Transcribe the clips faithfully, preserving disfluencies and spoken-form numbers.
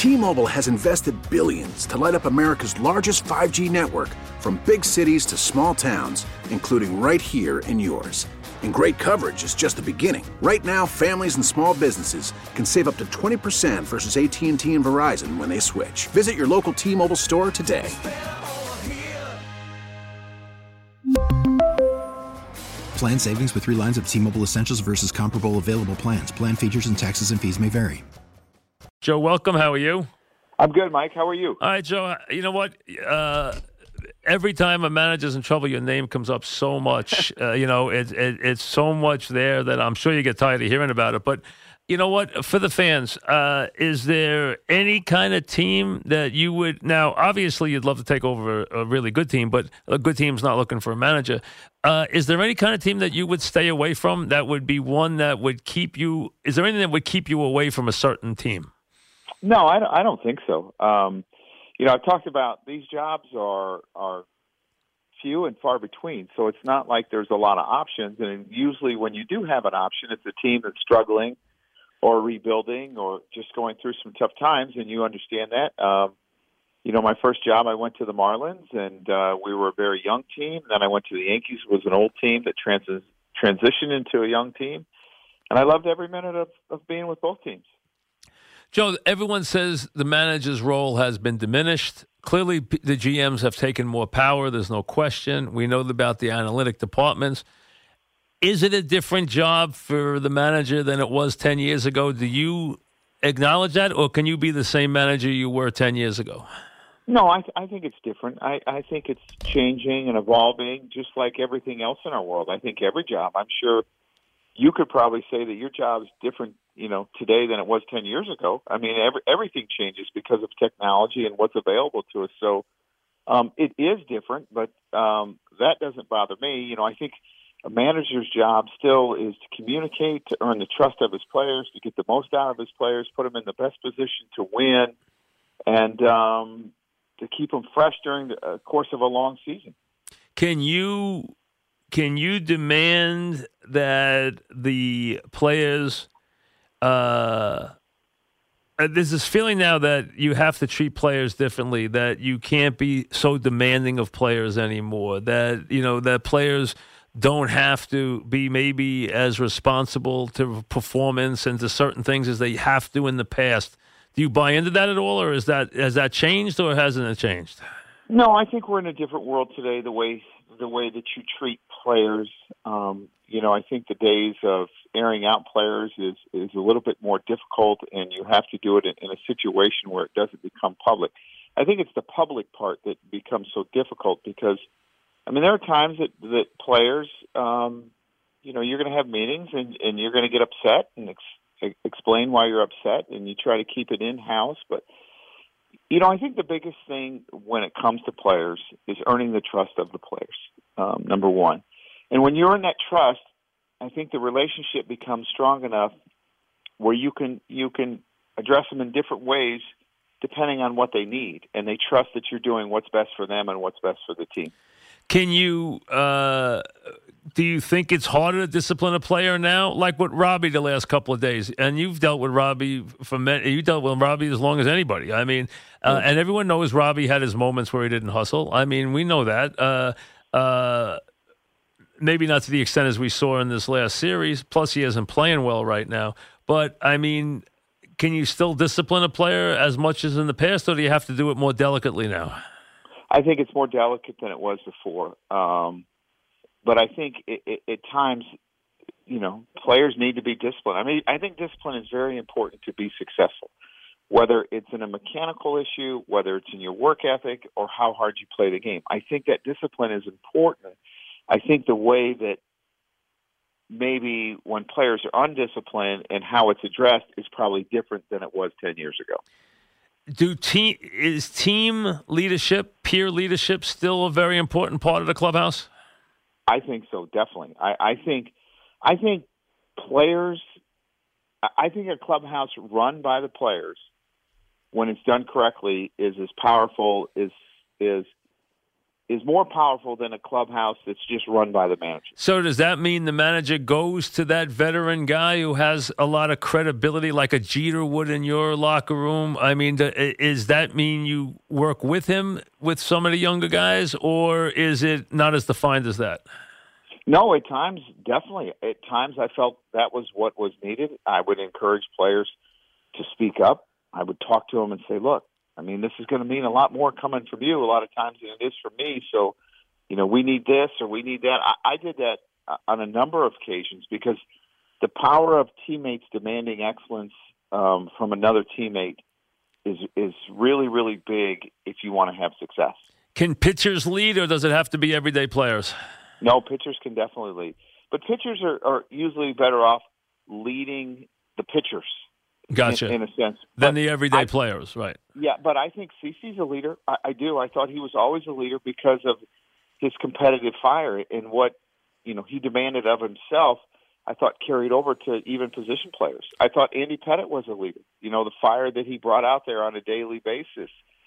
T-Mobile has invested billions to light up America's largest five G network, from big cities to small towns, including right here in yours. And great coverage is just the beginning. Right now, families and small businesses can save up to twenty percent versus A T and T and Verizon when they switch. Visit your local T-Mobile store today. Plan savings with three lines of T-Mobile Essentials versus comparable available plans. Plan features and taxes and fees may vary. Joe, welcome. How are you? I'm good, Mike. How are you? All right, Joe. You know what? Uh, every time a manager's in trouble, your name comes up so much. Uh, you know, it, it, it's so much there that I'm sure you get tired of hearing about it. But you know what? For the fans, uh, is there any kind of team that you would – now, obviously, you'd love to take over a really good team, but a good team's not looking for a manager. Uh, is there any kind of team that you would stay away from that would be one that would keep you – is there anything that would keep you away from a certain team? No, I don't, I don't think so. Um, you know, I've talked about these jobs are are few and far between, so it's not like there's a lot of options. And usually when you do have an option, it's a team that's struggling or rebuilding or just going through some tough times, and you understand that. Um, you know, my first job, I went to the Marlins, and uh, we were a very young team. Then I went to the Yankees, was an old team that trans- transitioned into a young team. And I loved every minute of, of being with both teams. Joe, everyone says the manager's role has been diminished. Clearly, the G Ms have taken more power. There's no question. We know about the analytic departments. Is it a different job for the manager than it was ten years ago? Do you acknowledge that, or can you be the same manager you were ten years ago? No, I, I think it's different. I, I think it's changing and evolving, just like everything else in our world. I think every job, I'm sure you could probably say that your job is different, you know, today than it was ten years ago. I mean, every, everything changes because of technology and what's available to us. So um, it is different, but um, that doesn't bother me. You know, I think a manager's job still is to communicate, to earn the trust of his players, to get the most out of his players, put them in the best position to win, and um, to keep them fresh during the uh, course of a long season. Can you can you demand that the players uh, – there's this feeling now that you have to treat players differently, that you can't be so demanding of players anymore, that, you know, that players – don't have to be maybe as responsible to performance and to certain things as they have to in the past. Do you buy into that at all, or is that has that changed, or hasn't it changed? No, I think we're in a different world today. The way the way that you treat players, um, you know, I think the days of airing out players is is a little bit more difficult, and you have to do it in, in a situation where it doesn't become public. I think it's the public part that becomes so difficult because, I mean, there are times that, that players, um, you know, you're going to have meetings and, and you're going to get upset and ex- explain why you're upset, and you try to keep it in-house. But, you know, I think the biggest thing when it comes to players is earning the trust of the players, um, number one. And when you earn that trust, I think the relationship becomes strong enough where you can you can address them in different ways depending on what they need, and they trust that you're doing what's best for them and what's best for the team. Can you, uh, do you think it's harder to discipline a player now? Like with Robbie the last couple of days, and you've dealt with Robbie for many, you dealt with Robbie as long as anybody. I mean, uh, and everyone knows Robbie had his moments where he didn't hustle. I mean, we know that. Uh, uh, maybe not to the extent as we saw in this last series. Plus, he isn't playing well right now. But, I mean, can you still discipline a player as much as in the past, or do you have to do it more delicately now? I think it's more delicate than it was before. Um, but I think it, it, at times, you know, players need to be disciplined. I mean, I think discipline is very important to be successful, whether it's in a mechanical issue, whether it's in your work ethic, or how hard you play the game. I think that discipline is important. I think the way that maybe when players are undisciplined and how it's addressed is probably different than it was ten years ago. Do team is team leadership, peer leadership, still a very important part of the clubhouse? I think so, definitely. I, I think, I think players. I think a clubhouse run by the players, when it's done correctly, is as powerful as is is more powerful than a clubhouse that's just run by the manager. So does that mean the manager goes to that veteran guy who has a lot of credibility, like a Jeter would in your locker room? I mean, does that mean you work with him with some of the younger guys, or is it not as defined as that? No, at times, definitely. At times I felt that was what was needed. I would encourage players to speak up. I would talk to them and say, look, I mean, this is going to mean a lot more coming from you a lot of times than it is from me. So, you know, we need this or we need that. I, I did that on a number of occasions because the power of teammates demanding excellence um, from another teammate is is really, really big if you want to have success. Can pitchers lead, or does it have to be everyday players? No, pitchers can definitely lead. But pitchers are, are usually better off leading the pitchers. Gotcha. In, in a sense. Than but the everyday I, players, right. Yeah, but I think CeCe's a leader. I, I do. I thought he was always a leader because of his competitive fire and what, you know, he demanded of himself, I thought carried over to even position players. I thought Andy Pettitte was a leader. You know, the fire that he brought out there on a daily basis.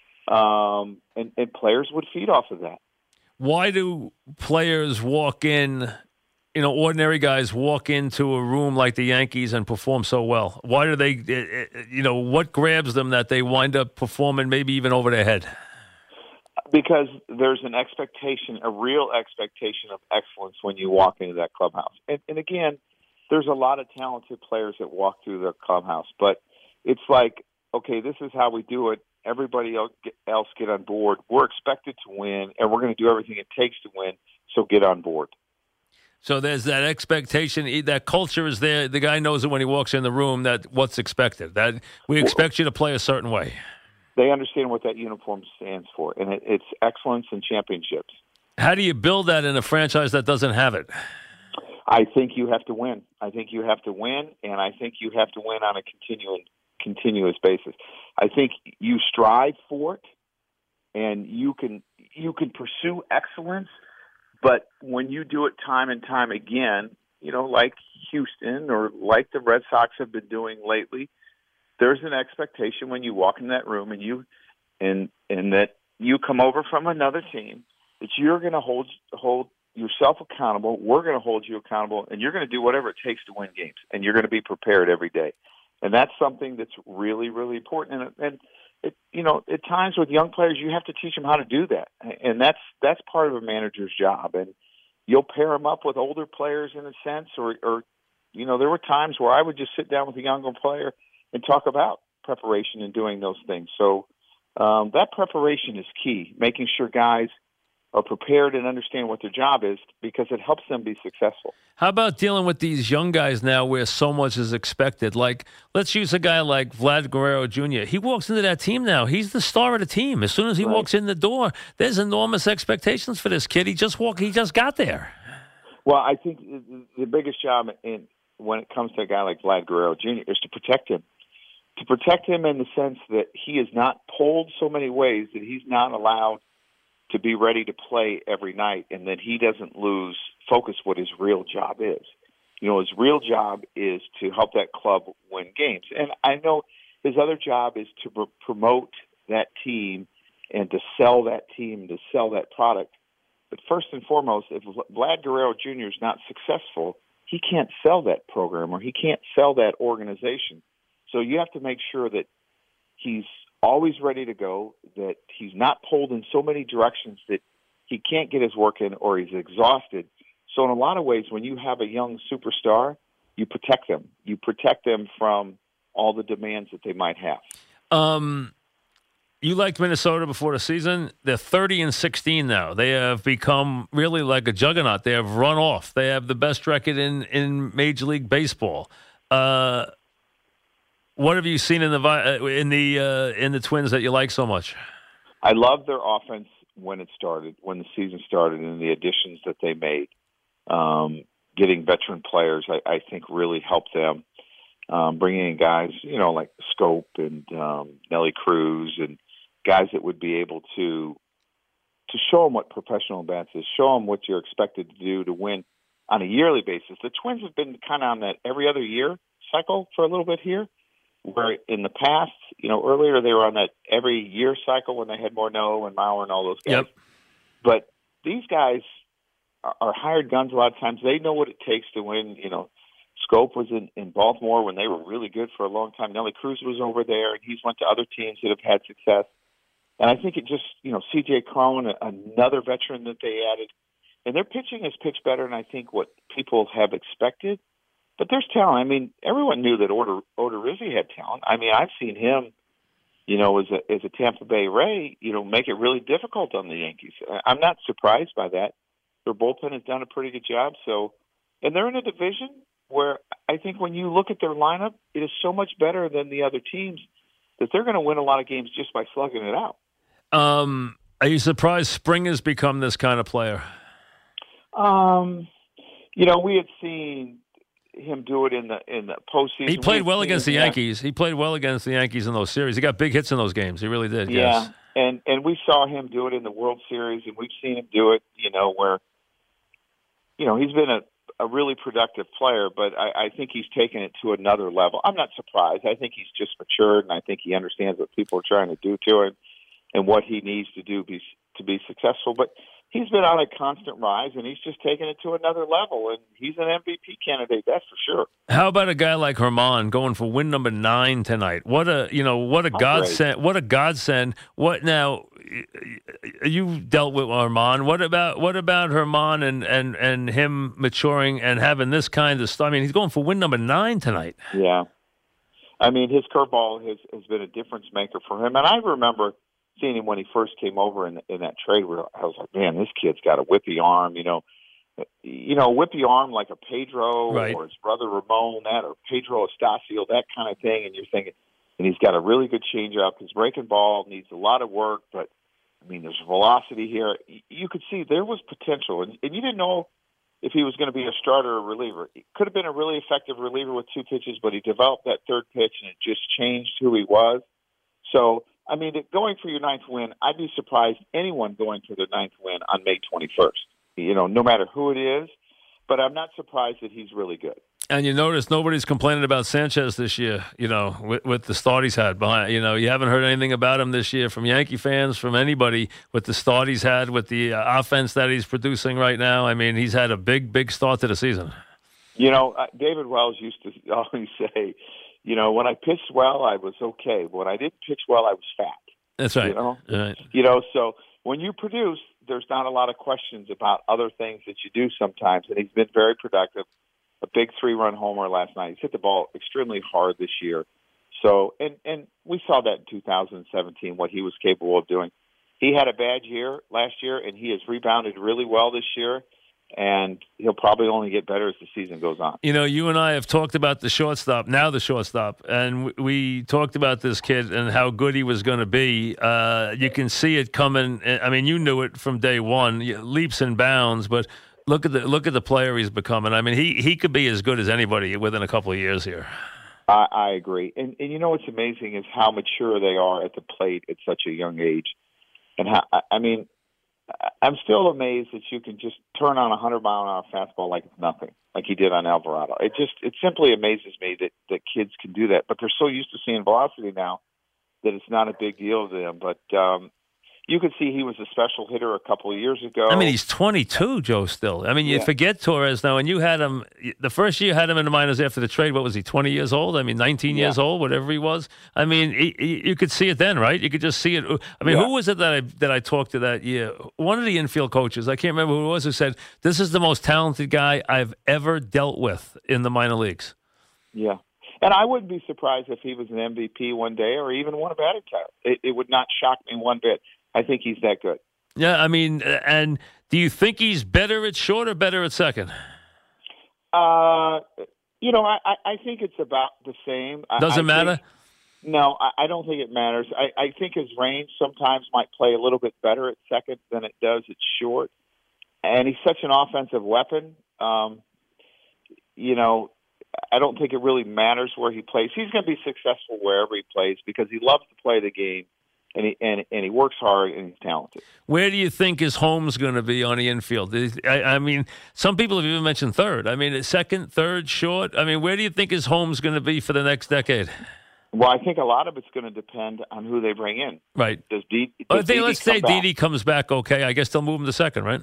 Um, and, and players would feed off of that. Why do players walk in, you know, ordinary guys walk into a room like the Yankees and perform so well? Why do they, you know, what grabs them that they wind up performing maybe even over their head? Because there's an expectation, a real expectation of excellence when you walk into that clubhouse. And, and again, there's a lot of talented players that walk through the clubhouse, but it's like, okay, this is how we do it. Everybody else get on board. We're expected to win, and we're going to do everything it takes to win, so get on board. So there's that expectation, that culture is there. The guy knows it when he walks in the room that what's expected, that we expect you to play a certain way. They understand what that uniform stands for, and it, it's excellence and championships. How do you build that in a franchise that doesn't have it? I think you have to win. I think you have to win, and I think you have to win on a continuing, continuous basis. I think you strive for it, and you can you can pursue excellence. But when you do it time and time again, you know, like Houston or like the Red Sox have been doing lately, there's an expectation when you walk in that room and you and and that you come over from another team that you're going to hold hold yourself accountable. We're going to hold you accountable, and you're going to do whatever it takes to win games, and you're going to be prepared every day. And that's something that's really, really important. And, and it, you know, at times with young players, you have to teach them how to do that, and that's that's part of a manager's job. And you'll pair them up with older players in a sense, or, or you know, there were times where I would just sit down with a younger player and talk about preparation and doing those things. So um, that preparation is key, making sure guys are prepared and understand what their job is, because it helps them be successful. How about dealing with these young guys now where so much is expected? Like, let's use a guy like Vlad Guerrero Junior He walks into that team now. He's the star of the team. As soon as he right. walks in the door, there's enormous expectations for this kid. He just walk, he just got there. Well, I think the biggest job in, when it comes to a guy like Vlad Guerrero Junior is to protect him. To protect him in the sense that he is not pulled so many ways that he's not allowed to be ready to play every night, and that he doesn't lose focus what his real job is. You know, his real job is to help that club win games. And I know his other job is to pr- promote that team and to sell that team, to sell that product. But first and foremost, if Vlad Guerrero Junior is not successful, he can't sell that program or he can't sell that organization. So you have to make sure that he's always ready to go, that he's not pulled in so many directions that he can't get his work in or he's exhausted. So in a lot of ways, when you have a young superstar, you protect them. You protect them from all the demands that they might have. Um, you liked Minnesota before the season. They're thirty and sixteen now. They have become really like a juggernaut. They have run off. They have the best record in, in Major League Baseball. Uh, What have you seen in the in the uh, in the Twins that you like so much? I love their offense when it started, when the season started, and the additions that they made. Um, getting veteran players, I, I think, really helped them. Um, bringing in guys, you know, like Scope and um, Nelly Cruz, and guys that would be able to to show them what professional bats is, show them what you're expected to do to win on a yearly basis. The Twins have been kind of on that every other year cycle for a little bit here. Where in the past, you know, earlier they were on that every year cycle when they had Morneau and Mauer and all those guys. Yep. But these guys are, are hired guns a lot of times. They know what it takes to win. You know, Scope was in, in Baltimore when they were really good for a long time. Nelly Cruz was over there, and he's went to other teams that have had success. And I think it just, you know, C J Cron, another veteran that they added, and their pitching has pitched better than I think what people have expected. But there's talent. I mean, everyone knew that Oda, Odorizzi had talent. I mean, I've seen him, you know, as a as a Tampa Bay Ray, you know, make it really difficult on the Yankees. I'm not surprised by that. Their bullpen has done a pretty good job. So, and they're in a division where I think when you look at their lineup, it is so much better than the other teams that they're going to win a lot of games just by slugging it out. Um, are you surprised Spring has become this kind of player? Um, you know, we had seen him do it in the in the postseason. He played well against the Yankees. He played well against the Yankees in those series. He got big hits in those games. He really did. Yeah, yes. and and we saw him do it in the World Series, and we've seen him do it. You know, where you know he's been a, a really productive player, but I, I think he's taken it to another level. I'm not surprised. I think he's just matured, and I think he understands what people are trying to do to him and what he needs to do be, to be successful. But he's been on a constant rise, and he's just taken it to another level, and he's an M V P candidate, that's for sure. How about a guy like Herman going for win number nine tonight? What a you know what a Oh, godsend! What a godsend! What now? You dealt with Herman. What about what about Herman and, and, and him maturing and having this kind of stuff? I mean, he's going for win number nine tonight. Yeah, I mean his curveball has has been a difference maker for him, and I remember seeing him when he first came over in in that trade, where I was like, man, this kid's got a whippy arm, you know, you know, whippy arm like a Pedro right. or his brother Ramon, that or Pedro Estacio, that kind of thing. And you're thinking, and he's got a really good changeup. His breaking ball needs a lot of work, but I mean, there's velocity here. You could see there was potential, and, and you didn't know if he was going to be a starter or a reliever. He could have been a really effective reliever with two pitches, but he developed that third pitch, and it just changed who he was. So, I mean, going for your ninth win, I'd be surprised anyone going for their ninth win on May twenty-first, you know, no matter who it is. But I'm not surprised that he's really good. And you notice nobody's complaining about Sanchez this year, you know, with, with the start he's had behind. You know, you haven't heard anything about him this year from Yankee fans, from anybody, with the start he's had, with the uh, offense that he's producing right now. I mean, he's had a big, big start to the season. You know, uh, David Wells used to always say, you know, when I pitched well, I was okay. But when I didn't pitch well, I was fat. That's right. You know, right. you know, so when you produce, there's not a lot of questions about other things that you do sometimes. And he's been very productive. A big three-run homer last night. He's hit the ball extremely hard this year. So, and, and we saw that in two thousand seventeen, what he was capable of doing. He had a bad year last year, and he has rebounded really well this year. And he'll probably only get better as the season goes on. You know, you and I have talked about the shortstop, now the shortstop, and we talked about this kid and how good he was going to be. Uh, you can see it coming. I mean, you knew it from day one, leaps and bounds, but look at the look at the player he's becoming. I mean, he, he could be as good as anybody within a couple of years here. I, I agree. And, and you know what's amazing is how mature they are at the plate at such a young age. And how, I mean, I'm still amazed that you can just turn on a hundred mile an hour fastball like it's nothing, like he did on Alvarado. It just it simply amazes me that, that kids can do that. But they're so used to seeing velocity now that it's not a big deal to them. But um, you could see he was a special hitter a couple of years ago. I mean, he's twenty-two, Joe, still. I mean, you Yeah. forget Torres now, and you had him, the first year you had him in the minors after the trade, what was he, twenty years old? I mean, nineteen Yeah. years old, whatever he was. I mean, he, he, you could see it then, right? You could just see it. I mean, Yeah. who was it that I that I talked to that year? One of the infield coaches, I can't remember who it was, who said, this is the most talented guy I've ever dealt with in the minor leagues. Yeah. And I wouldn't be surprised if he was an M V P one day or even won a batting title. It, it would not shock me one bit. I think he's that good. Yeah, I mean, and do you think he's better at short or better at second? Uh, you know, I, I think it's about the same. Doesn't I, I matter? Think, no, I, I don't think it matters. I, I think his range sometimes might play a little bit better at second than it does at short. And he's such an offensive weapon. Um, you know, I don't think it really matters where he plays. He's going to be successful wherever he plays because he loves to play the game. And he, and, and he works hard and he's talented. Where do you think his home's going to be on the infield? I, I mean, some people have even mentioned third. I mean, second, third, short. I mean, where do you think his home's going to be for the next decade? Well, I think a lot of it's going to depend on who they bring in. Right. Does D? Does Well, they, Didi let's say come back? Didi comes back okay. I guess they'll move him to second, right?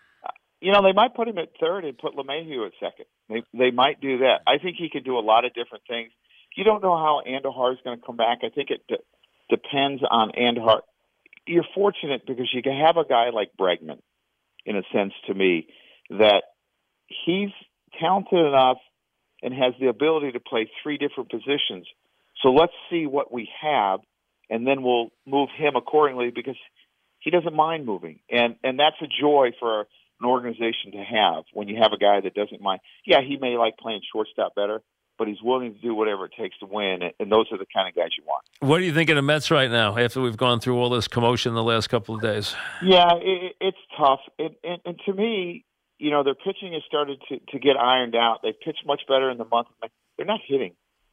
You know, they might put him at third and put LeMahieu at second. They they might do that. I think he could do a lot of different things. You don't know how Andujar is going to come back. I think it de- depends on Andujar. You're fortunate because you can have a guy like Bregman, in a sense, to me, that he's talented enough and has the ability to play three different positions. So let's see what we have, and then we'll move him accordingly because he doesn't mind moving. And and that's a joy for an organization to have when you have a guy that doesn't mind. Yeah, he may like playing shortstop better, but he's willing to do whatever it takes to win, and those are the kind of guys you want. What do you think of the Mets right now after we've gone through all this commotion the last couple of days? Yeah, it, it's tough. And, and, and to me, you know, their pitching has started to, to get ironed out. They've pitched much better in the month. They're not hitting.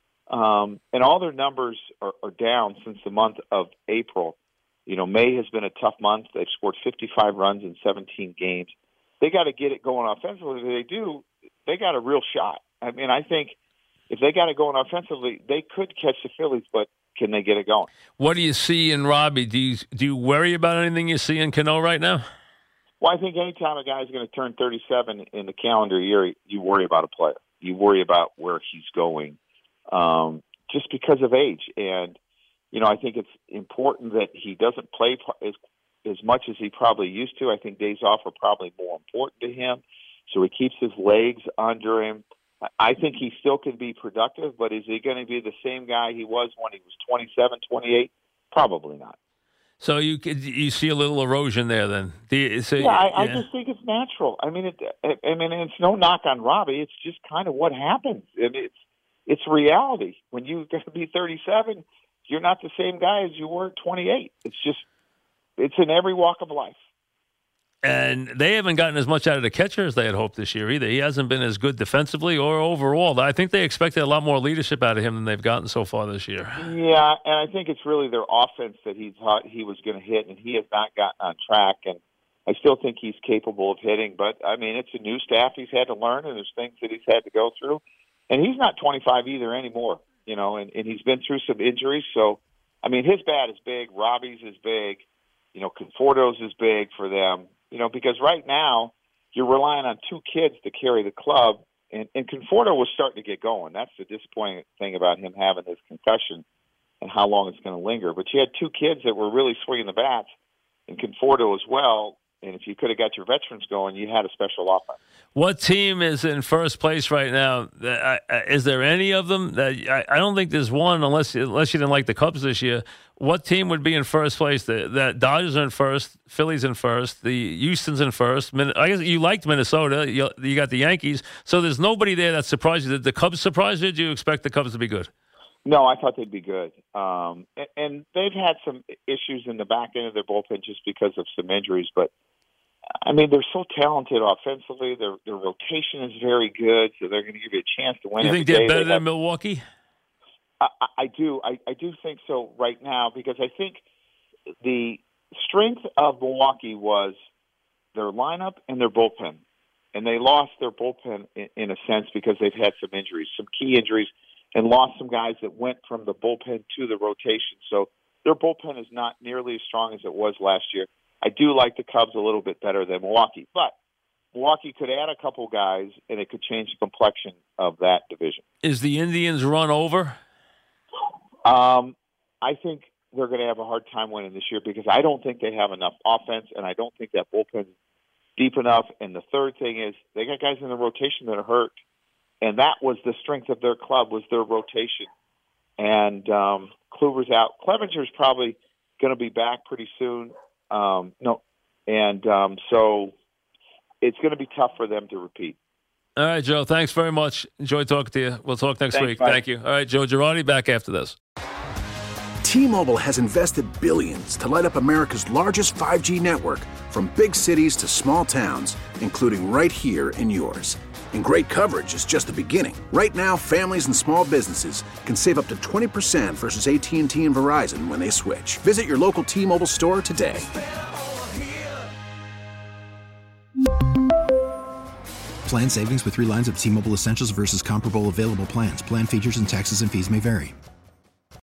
Um, and all their numbers are, are down since the month of April. You know, May has been a tough month. They've scored fifty-five runs in seventeen games. They got to get it going offensively. If they do, they got a real shot. I mean, I think if they got it going offensively, they could catch the Phillies, but can they get it going? What do you see in Robbie? Do you do you worry about anything you see in Cano right now? Well, I think anytime a guy's going to turn thirty-seven in the calendar year, you worry about a player. You worry about where he's going um, just because of age. And, you know, I think it's important that he doesn't play as, as much as he probably used to. I think days off are probably more important to him. So he keeps his legs under him. I think he still can be productive, but is he going to be the same guy he was when he was twenty-seven, twenty-eight? Probably not. So you you see a little erosion there, then? Do you, so, yeah, I, yeah, I just think it's natural. I mean, it, I, I mean, it's no knock on Robbie. It's just kind of what happens, and it's it's reality. When you're going to be thirty-seven, you're not the same guy as you were at twenty-eight. It's just it's in every walk of life. And they haven't gotten as much out of the catcher as they had hoped this year either. He hasn't been as good defensively or overall. I think they expected a lot more leadership out of him than they've gotten so far this year. Yeah, and I think it's really their offense that he thought he was going to hit, and he has not gotten on track. And I still think he's capable of hitting, but, I mean, it's a new staff he's had to learn, and there's things that he's had to go through. And he's not twenty-five either anymore, you know, and, and he's been through some injuries. So, I mean, his bat is big. Robbie's is big. You know, Conforto's is big for them. You know, because right now you're relying on two kids to carry the club, and, and Conforto was starting to get going. That's the disappointing thing about him having this concussion and how long it's going to linger. But you had two kids that were really swinging the bats, and Conforto as well. And if you could have got your veterans going, you had a special offense. What team is in first place right now? Is there any of them? That I don't think there's one, unless unless you didn't like the Cubs this year. What team would be in first place? The, the Dodgers are in first, Phillies in first, the Houston's in first. I guess you liked Minnesota. You, you got the Yankees. So there's nobody there that surprised you. Did the Cubs surprise you? Did you expect the Cubs to be good? No, I thought they'd be good. Um, and, and they've had some issues in the back end of their bullpen just because of some injuries. But, I mean, they're so talented offensively. Their their rotation is very good, so they're going to give you a chance to win. You think every they're day. better they than have, Milwaukee? I, I do. I, I do think so right now because I think the strength of Milwaukee was their lineup and their bullpen. And they lost their bullpen in, in a sense because they've had some injuries, some key injuries, and lost some guys that went from the bullpen to the rotation. So their bullpen is not nearly as strong as it was last year. I do like the Cubs a little bit better than Milwaukee. But Milwaukee could add a couple guys, and it could change the complexion of that division. Is the Indians run over? Um, I think they're going to have a hard time winning this year because I don't think they have enough offense, and I don't think that bullpen's deep enough. And the third thing is they got guys in the rotation that are hurt, and that was the strength of their club was their rotation. And um, Kluber's out. Clevenger's probably going to be back pretty soon. Um, no, and um, so it's going to be tough for them to repeat. All right, Joe, thanks very much. Enjoy talking to you. We'll talk next Thanks, week. Mike. Thank you. All right, Joe Girardi, back after this. T-Mobile has invested billions to light up America's largest five G network, from big cities to small towns, including right here in yours. And great coverage is just the beginning. Right now, families and small businesses can save up to twenty percent versus A T and T and Verizon when they switch. Visit your local T-Mobile store today. Plan savings with three lines of T-Mobile Essentials versus comparable available plans. Plan features and taxes and fees may vary.